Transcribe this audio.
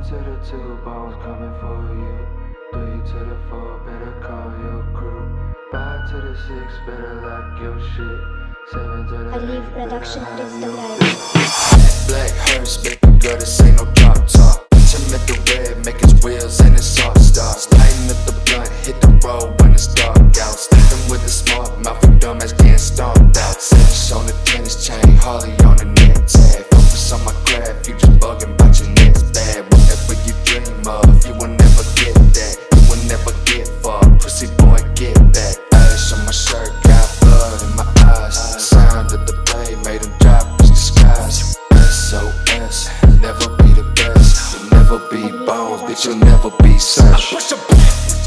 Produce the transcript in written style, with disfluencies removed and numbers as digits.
to the 2 bones coming for you. 3 to the 4, better call your crew. 5 to the 6, better lock your shit. 7 to the 8, Aliv Production представляет. Black hearse, baby girl, this ain't no drop top. Touch him at the red, make his wheels and his heart start. Lighten up the blunt, hit the road when it's dark out. Stepping with a smart mouth, a dumbass getting stomped out. Sex on the tennis chain, Harley on the neck tag. Focus on my craft, you just bugging about your next bag. Whatever you dream of, you will never get that. You will never get far, pussy boy, get back. Ash on my shirt, got blood in my eyes. Sound of the blade made him drop his disguise. SOS, never be the best. You'll never be bones, bitch, you'll never be searched.